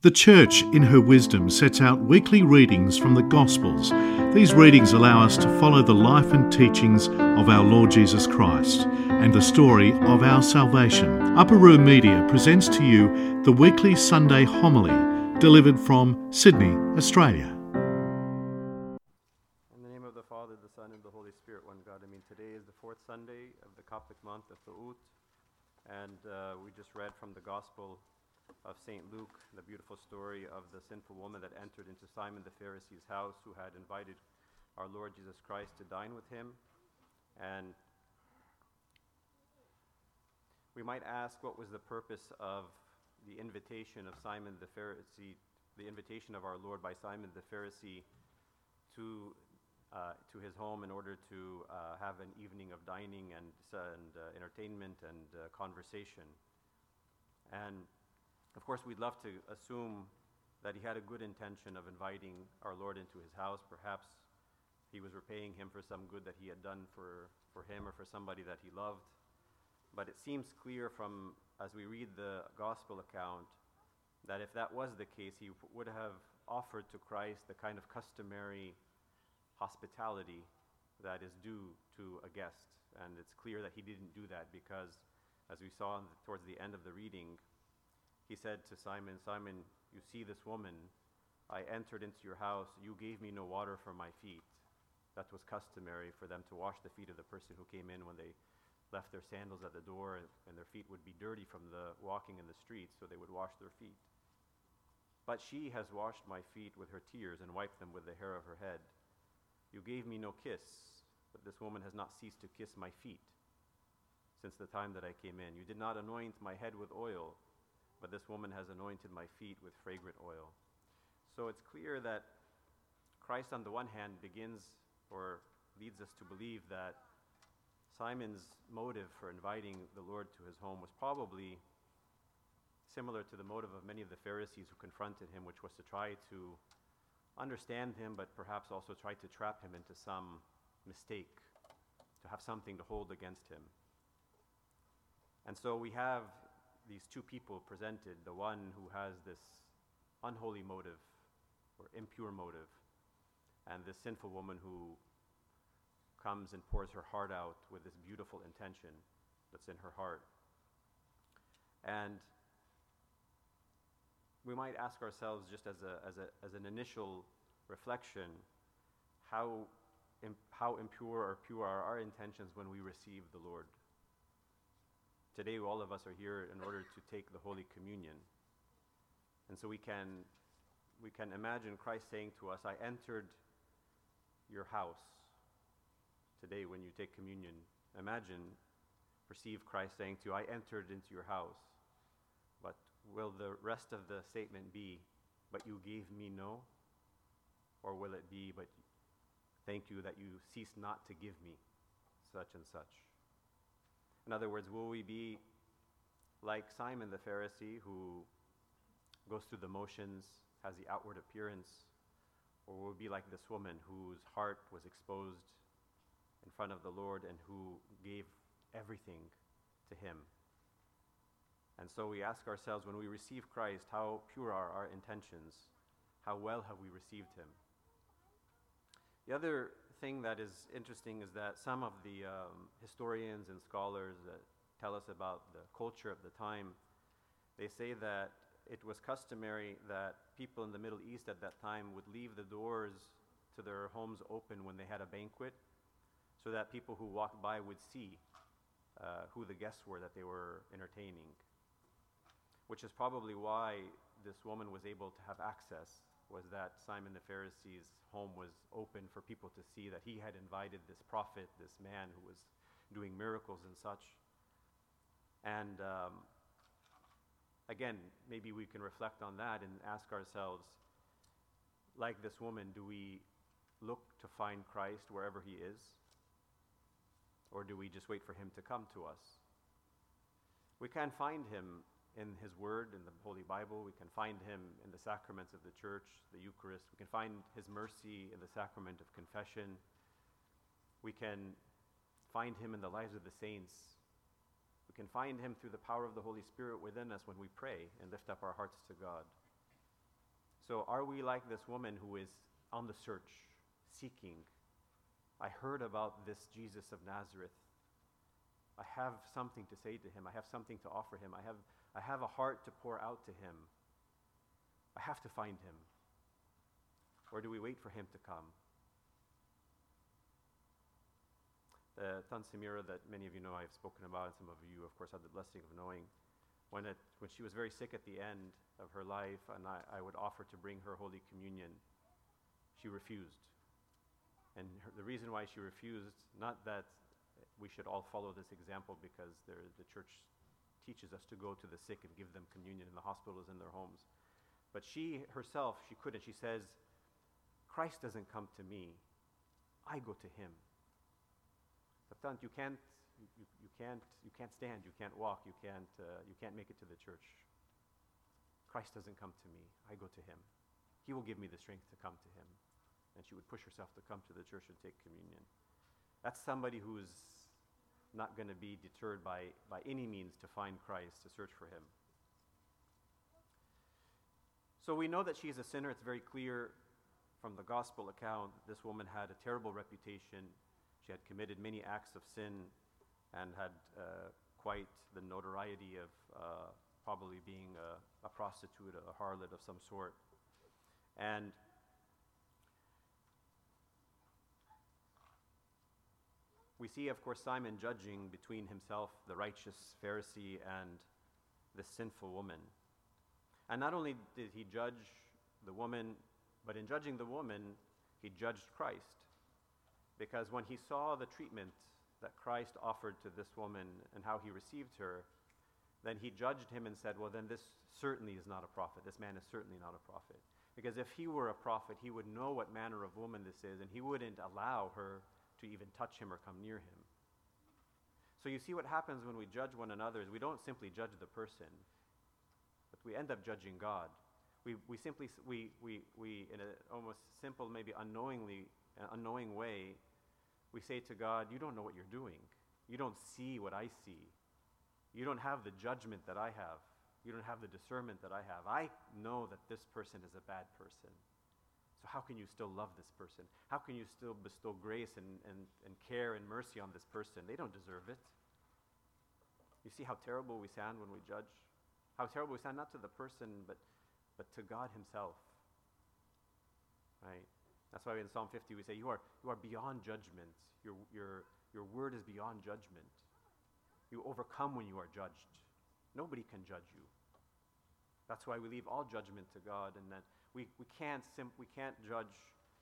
The Church, in her wisdom, sets out weekly readings from the Gospels. These readings allow us to follow the life and teachings of our Lord Jesus Christ and the story of our salvation. Upper Room Media presents to you the weekly Sunday homily, delivered from Sydney, Australia. In the name of the Father, the Son, and the Holy Spirit, one God. Today is the fourth Sunday of the Coptic month of Tha'ut, and we just read from the Gospel of St. Luke, the beautiful story of the sinful woman that entered into Simon the Pharisee's house, who had invited our Lord Jesus Christ to dine with him. And we might ask, what was the purpose of the invitation of Simon the Pharisee, the invitation of our Lord by Simon the Pharisee to his home in order to have an evening of dining and entertainment and conversation. And of course, we'd love to assume that he had a good intention of inviting our Lord into his house. Perhaps he was repaying him for some good that he had done for him or for somebody that he loved. But it seems clear from, as we read the gospel account, that if that was the case, he would have offered to Christ the kind of customary hospitality that is due to a guest. And it's clear that he didn't do that because, as we saw towards the end of the reading, he said to Simon, "Simon, you see this woman, I entered into your house, you gave me no water for my feet." That was customary for them to wash the feet of the person who came in when they left their sandals at the door, and their feet would be dirty from the walking in the streets, so they would wash their feet. "But she has washed my feet with her tears and wiped them with the hair of her head. You gave me no kiss, but this woman has not ceased to kiss my feet since the time that I came in. You did not anoint my head with oil, but this woman has anointed my feet with fragrant oil." So it's clear that Christ, on the one hand, begins or leads us to believe that Simon's motive for inviting the Lord to his home was probably similar to the motive of many of the Pharisees who confronted him, which was to try to understand him, but perhaps also try to trap him into some mistake, to have something to hold against him. And so we have these two people presented, the one who has this unholy motive or impure motive, and this sinful woman who comes and pours her heart out with this beautiful intention that's in her heart. And we might ask ourselves, just as an initial reflection, how impure or pure are our intentions when we receive the Lord. Today, all of us are here in order to take the Holy Communion. And so we can imagine Christ saying to us, "I entered your house." Today, when you take communion, perceive Christ saying to you, "I entered into your house." But will the rest of the statement be, "But you gave me no"? Or will it be, "But thank you that you cease not to give me such and such"? In other words, will we be like Simon the Pharisee, who goes through the motions, has the outward appearance, or will we be like this woman whose heart was exposed in front of the Lord and who gave everything to him? And so we ask ourselves, when we receive Christ, how pure are our intentions? How well have we received him? The other thing that is interesting is that some of the historians and scholars that tell us about the culture of the time, they say that it was customary that people in the Middle East at that time would leave the doors to their homes open when they had a banquet, so that people who walked by would see who the guests were that they were entertaining. Which is probably why this woman was able to have access, was that Simon the Pharisee's home was open for people to see that he had invited this prophet, this man who was doing miracles and such. And again, maybe we can reflect on that and ask ourselves, like this woman, do we look to find Christ wherever he is? Or do we just wait for him to come to us? We can find him in his word, in the Holy Bible. We can find him in the sacraments of the church, the Eucharist. We can find his mercy in the sacrament of confession. We can find him in the lives of the saints. We can find him through the power of the Holy Spirit within us when we pray and lift up our hearts to God. So are we like this woman who is on the search, seeking? I heard about this Jesus of Nazareth. I have something to say to him. I have something to offer him. I have a heart to pour out to him. I have to find him. Or do we wait for him to come? The Tansimira that many of you know I've spoken about, and some of you, of course, had the blessing of knowing, when she was very sick at the end of her life, and I would offer to bring her Holy Communion, she refused. And the reason why she refused, not that we should all follow this example because the church teaches us to go to the sick and give them communion in the hospitals, in their homes. But she herself, she couldn't. She says, Christ doesn't come to me. I go to him. You can't stand, you can't walk, you can't make it to the church. Christ doesn't come to me. I go to him. He will give me the strength to come to him. And she would push herself to come to the church and take communion. That's somebody who's not going to be deterred by any means to find Christ, to search for him. So we know that she is a sinner. It's very clear from the gospel account that this woman had a terrible reputation. She had committed many acts of sin and had quite the notoriety of probably being a prostitute, a harlot of some sort. And we see, of course, Simon judging between himself, the righteous Pharisee, and the sinful woman. And not only did he judge the woman, but in judging the woman, he judged Christ. Because when he saw the treatment that Christ offered to this woman and how he received her, then he judged him and said, well, then this certainly is not a prophet. This man is certainly not a prophet. Because if he were a prophet, he would know what manner of woman this is, and he wouldn't allow her to even touch him or come near him. So you see what happens when we judge one another is we don't simply judge the person, but we end up judging God. We in an almost simple, maybe unknowing way, we say to God, you don't know what you're doing. You don't see what I see. You don't have the judgment that I have. You don't have the discernment that I have. I know that this person is a bad person. So how can you still love this person? How can you still bestow grace and care and mercy on this person? They don't deserve it. You see how terrible we sound when we judge? How terrible we sound not to the person, but to God himself. Right? That's why in Psalm 50 we say, you are beyond judgment. Your word is beyond judgment. You overcome when you are judged. Nobody can judge you. That's why we leave all judgment to God, and that we can't judge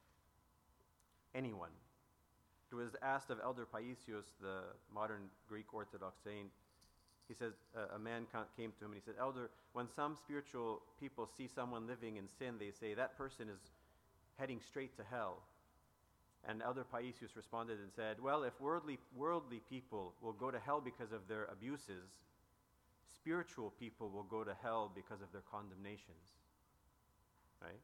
anyone. It was asked of Elder Paisios, the modern Greek Orthodox saint. He says, a man came to him and he said, Elder, when some spiritual people see someone living in sin, they say that person is heading straight to hell. And Elder Paisios responded and said, well, if worldly people will go to hell because of their abuses, spiritual people will go to hell because of their condemnations. Right?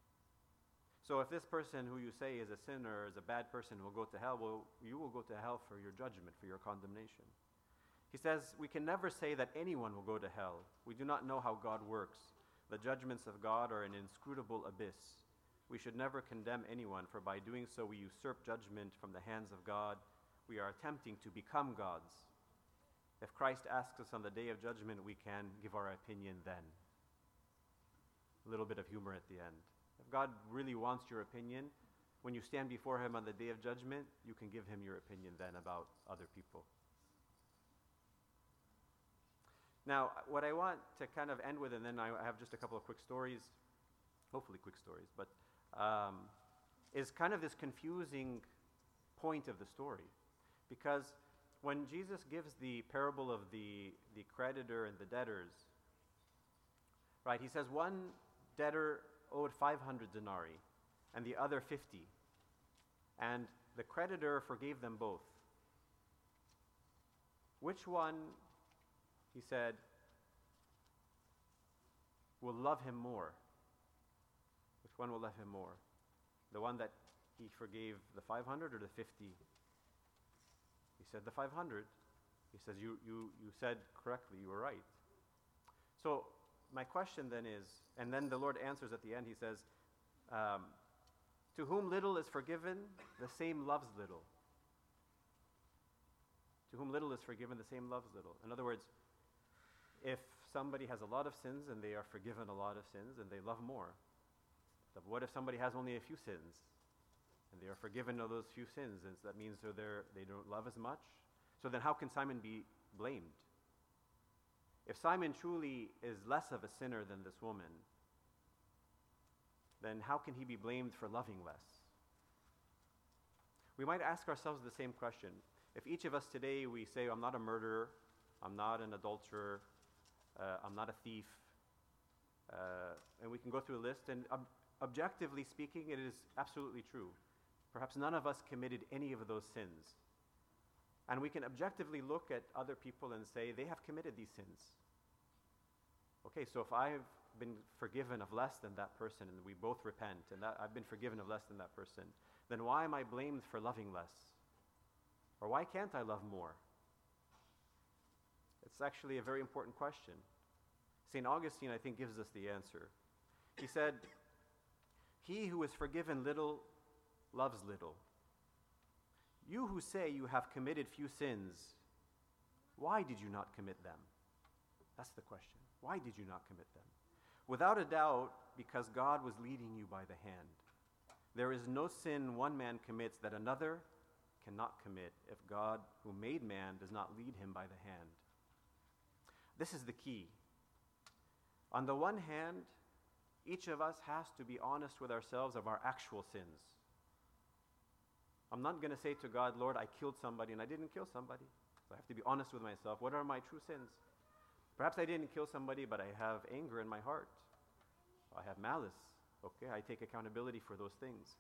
So if this person who you say is a sinner, is a bad person, will go to hell, well, you will go to hell for your judgment, for your condemnation. He says, we can never say that anyone will go to hell. We do not know how God works. The judgments of God are an inscrutable abyss. We should never condemn anyone, for by doing so we usurp judgment from the hands of God. We are attempting to become gods. If Christ asks us on the day of judgment, we can give our opinion then. A little bit of humor at the end. If God really wants your opinion, when you stand before him on the day of judgment, you can give him your opinion then about other people. Now, what I want to kind of end with, and then I have just a couple of quick stories, hopefully quick stories, but is kind of this confusing point of the story. Because when Jesus gives the parable of the creditor and the debtors, right, he says one debtor owed 500 denarii and the other 50. And the creditor forgave them both. Which one, he said, will love him more? Which one will love him more? The one that he forgave the 500 or the 50? He said the 500. He says, you said correctly, you were right. So my question then is, and then the Lord answers at the end, he says, to whom little is forgiven, the same loves little. To whom little is forgiven, the same loves little. In other words, if somebody has a lot of sins and they are forgiven a lot of sins and they love more, but what if somebody has only a few sins and they are forgiven of those few sins? And so that means they don't love as much. So then how can Simon be blamed? If Simon truly is less of a sinner than this woman, then how can he be blamed for loving less? We might ask ourselves the same question. If each of us today, we say, I'm not a murderer, I'm not an adulterer, I'm not a thief, and we can go through a list, and objectively speaking, it is absolutely true. Perhaps none of us committed any of those sins. And we can objectively look at other people and say, they have committed these sins. Okay, so if I've been forgiven of less than that person, and we both repent, and that I've been forgiven of less than that person, then why am I blamed for loving less? Or why can't I love more? It's actually a very important question. St. Augustine, I think, gives us the answer. He said, he who is forgiven little loves little. You who say you have committed few sins, why did you not commit them? That's the question. Why did you not commit them? Without a doubt, because God was leading you by the hand. There is no sin one man commits that another cannot commit if God, who made man, does not lead him by the hand. This is the key. On the one hand, each of us has to be honest with ourselves of our actual sins. I'm not going to say to God, Lord, I killed somebody, and I didn't kill somebody. So I have to be honest with myself. What are my true sins? Perhaps I didn't kill somebody, but I have anger in my heart. I have malice. Okay, I take accountability for those things.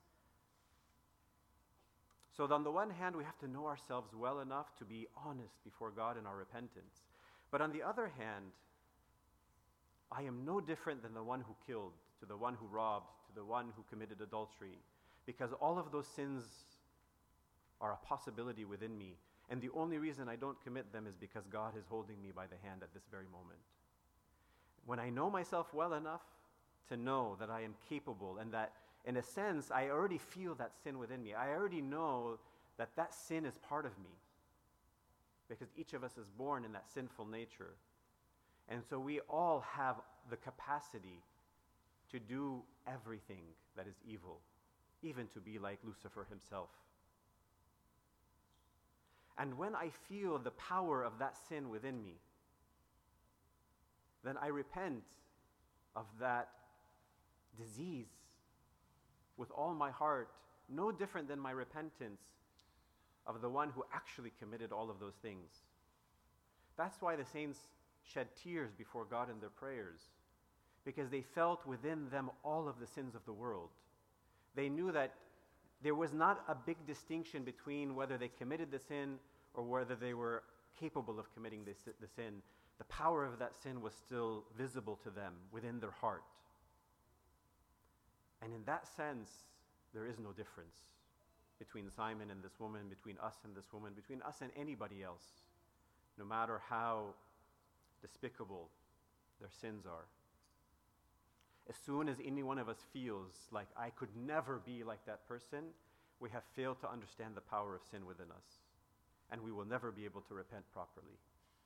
So on the one hand, we have to know ourselves well enough to be honest before God in our repentance. But on the other hand, I am no different than the one who killed, to the one who robbed, to the one who committed adultery, because all of those sins are a possibility within me. And the only reason I don't commit them is because God is holding me by the hand at this very moment. When I know myself well enough to know that I am capable, and that in a sense I already feel that sin within me, I already know that that sin is part of me, because each of us is born in that sinful nature. And so we all have the capacity to do everything that is evil, even to be like Lucifer himself. And when I feel the power of that sin within me, then I repent of that disease with all my heart, no different than my repentance of the one who actually committed all of those things. That's why the saints shed tears before God in their prayers, because they felt within them all of the sins of the world. They knew that there was not a big distinction between whether they committed the sin or whether they were capable of committing the sin. The power of that sin was still visible to them within their heart. And in that sense, there is no difference between Simon and this woman, between us and this woman, between us and anybody else, no matter how despicable their sins are. As soon as any one of us feels like I could never be like that person, we have failed to understand the power of sin within us, and we will never be able to repent properly.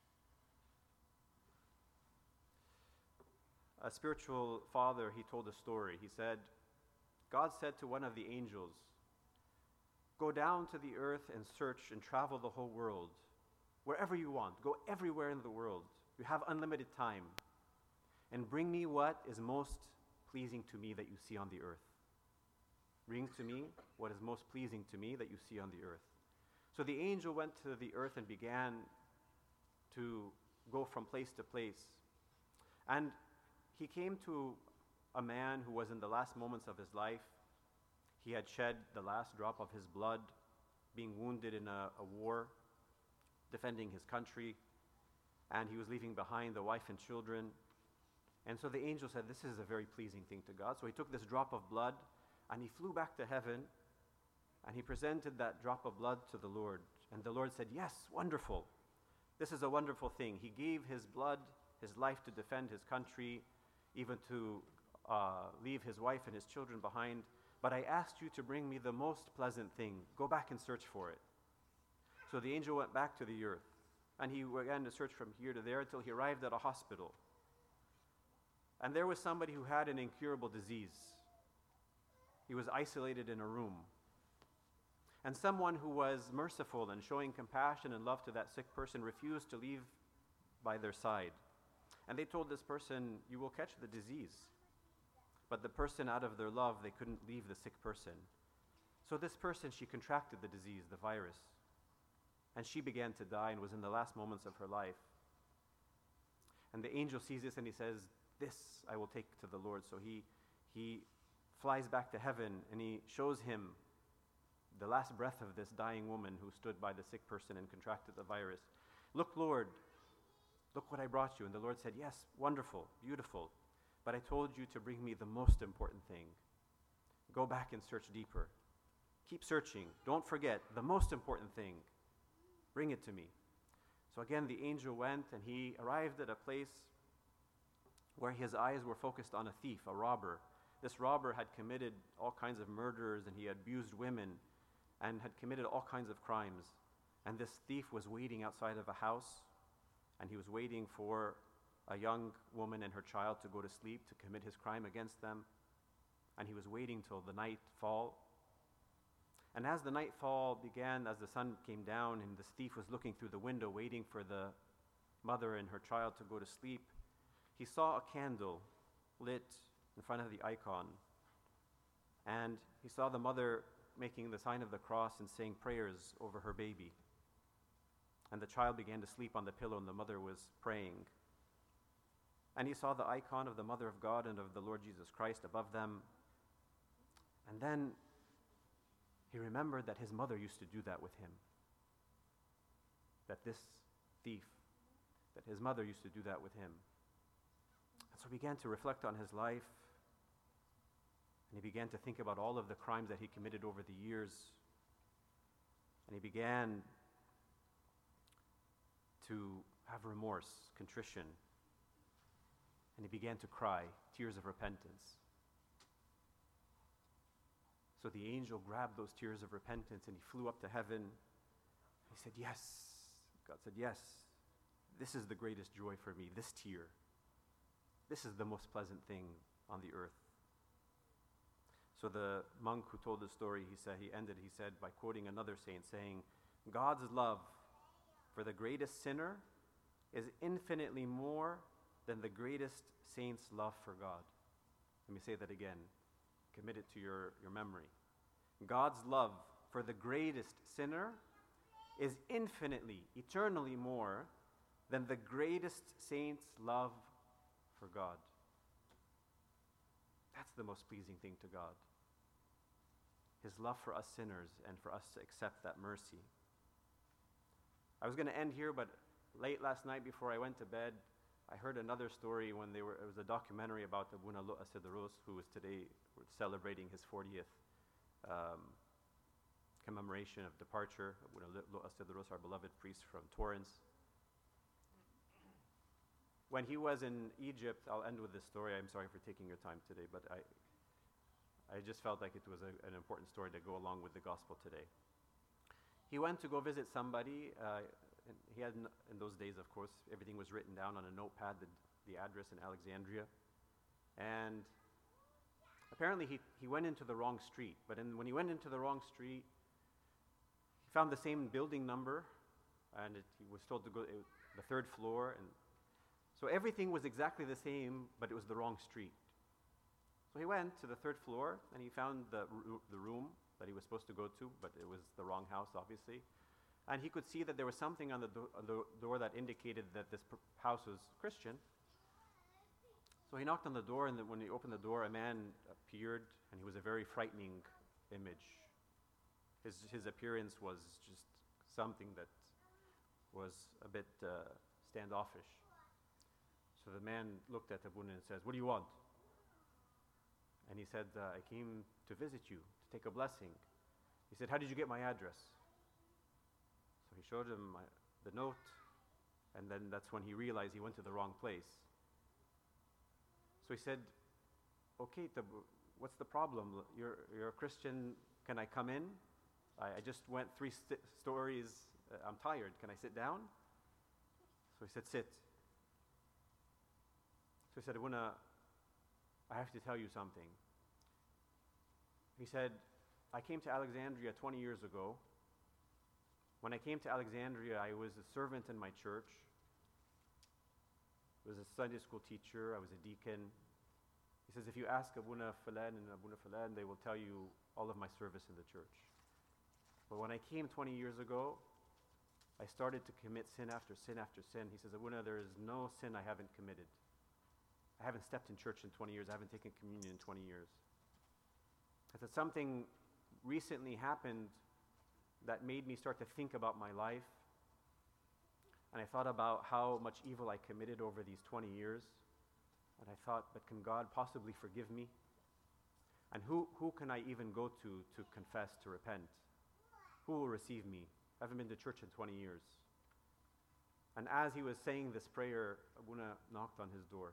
A spiritual father, he told a story. He said, God said to one of the angels, go down to the earth and search and travel the whole world, wherever you want. Go everywhere in the world. You have unlimited time. And bring me what is most pleasing to me that you see on the earth. Bring to me what is most pleasing to me that you see on the earth. So the angel went to the earth and began to go from place to place. And he came to a man who was in the last moments of his life. He had shed the last drop of his blood, being wounded in a war, defending his country, and he was leaving behind the wife and children. And so the angel said, this is a very pleasing thing to God. So he took this drop of blood and he flew back to heaven and he presented that drop of blood to the Lord. And the Lord said, yes, wonderful. This is a wonderful thing. He gave his blood, his life to defend his country, even to leave his wife and his children behind. But I asked you to bring me the most pleasant thing. Go back and search for it. So the angel went back to the earth, and he began to search from here to there until he arrived at a hospital. And there was somebody who had an incurable disease. He was isolated in a room. And someone who was merciful and showing compassion and love to that sick person refused to leave by their side. And they told this person, you will catch the disease. But the person, out of their love, they couldn't leave the sick person. So this person, she contracted the disease, the virus. And she began to die and was in the last moments of her life. And the angel sees this and he says, this I will take to the Lord. So he flies back to heaven and he shows him the last breath of this dying woman who stood by the sick person and contracted the virus. Look, Lord, look what I brought you. And the Lord said, yes, wonderful, beautiful. But I told you to bring me the most important thing. Go back and search deeper. Keep searching. Don't forget the most important thing. Bring it to me. So again, the angel went and he arrived at a place where his eyes were focused on a thief, a robber. This robber had committed all kinds of murders and he had abused women and had committed all kinds of crimes. And this thief was waiting outside of a house, and he was waiting for a young woman and her child to go to sleep to commit his crime against them. And he was waiting till the nightfall. And as the nightfall began, as the sun came down, and this thief was looking through the window waiting for the mother and her child to go to sleep, he saw a candle lit in front of the icon. And he saw the mother making the sign of the cross and saying prayers over her baby. And the child began to sleep on the pillow and the mother was praying. And he saw the icon of the Mother of God and of the Lord Jesus Christ above them. And then he remembered that his mother used to do that with him. That this thief, that his mother used to do that with him. And so he began to reflect on his life. And he began to think about all of the crimes that he committed over the years. And he began to have remorse, contrition. And he began to cry, tears of repentance. So the angel grabbed those tears of repentance and he flew up to heaven. He said, yes. God said, yes. This is the greatest joy for me, this tear. This is the most pleasant thing on the earth. So the monk who told the story, he said by quoting another saint, saying, God's love for the greatest sinner is infinitely more than the greatest saint's love for God. Let me say that again. Commit it to your memory. God's love for the greatest sinner is infinitely, eternally more than the greatest saint's love for God. That's the most pleasing thing to God. His love for us sinners and for us to accept that mercy. I was going to end here, but late last night before I went to bed, I heard another story when it was a documentary about Abuna Lu'a Sidros, who is today celebrating his 40th commemoration of departure. Abuna Lu'a Sidros, our beloved priest from Torrance. When he was in Egypt, I'll end with this story. I'm sorry for taking your time today, but I just felt like it was an important story to go along with the gospel today. He went to go visit somebody. And he had, in those days, of course, everything was written down on a notepad, the address in Alexandria. And apparently he went into the wrong street. But when he went into the wrong street, he found the same building number, and he was told to go the third floor. And so everything was exactly the same, but it was the wrong street. So he went to the third floor, and he found the room that he was supposed to go to, but it was the wrong house, obviously. And he could see that there was something on the door that indicated that this house was Christian. So he knocked on the door, and when he opened the door, a man appeared, and he was a very frightening image. His appearance was just something that was a bit standoffish. So the man looked at Abuna and says, "What do you want?" And he said, "I came to visit you, to take a blessing." He said, "How did you get my address?" So he showed him the note, and then that's when he realized he went to the wrong place. So he said, okay, what's the problem? You're a Christian, can I come in? I just went 3 stories, I'm tired, can I sit down? So he said, sit. So he said, Abuna, I have to tell you something. He said, I came to Alexandria 20 years ago. When I came to Alexandria, I was a servant in my church. I was a Sunday school teacher, I was a deacon. He says, if you ask Abuna Fulan and Abuna Fulan, they will tell you all of my service in the church. But when I came 20 years ago, I started to commit sin after sin after sin. He says, Abuna, there is no sin I haven't committed. I haven't stepped in church in 20 years. I haven't taken communion in 20 years. I said, something recently happened that made me start to think about my life. And I thought about how much evil I committed over these 20 years. And I thought, but can God possibly forgive me? And who can I even go to confess, to repent? Who will receive me? I haven't been to church in 20 years. And as he was saying this prayer, Abuna knocked on his door.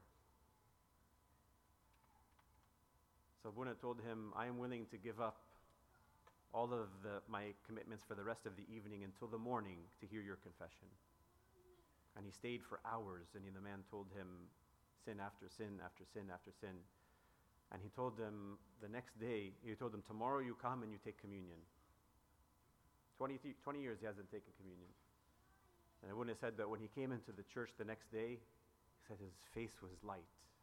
So Abuna told him, I am willing to give up all of my commitments for the rest of the evening until the morning to hear your confession. And he stayed for hours, and the man told him sin after sin after sin after sin. And he told them the next day, he told them, tomorrow you come and you take communion. 20 years he hasn't taken communion. And Abuna said that when he came into the church the next day, he said his face was light.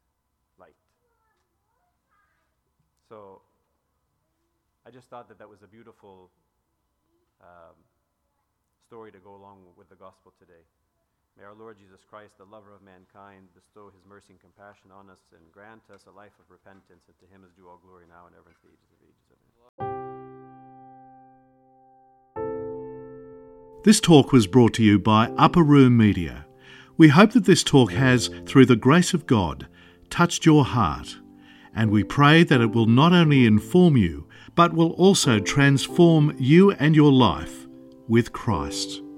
So I just thought that was a beautiful story to go along with the gospel today. May our Lord Jesus Christ, the lover of mankind, bestow his mercy and compassion on us and grant us a life of repentance, and to him is due all glory now and ever into the ages of ages. Amen. This talk was brought to you by Upper Room Media. We hope that this talk has, through the grace of God, touched your heart, and we pray that it will not only inform you, but will also transform you and your life with Christ.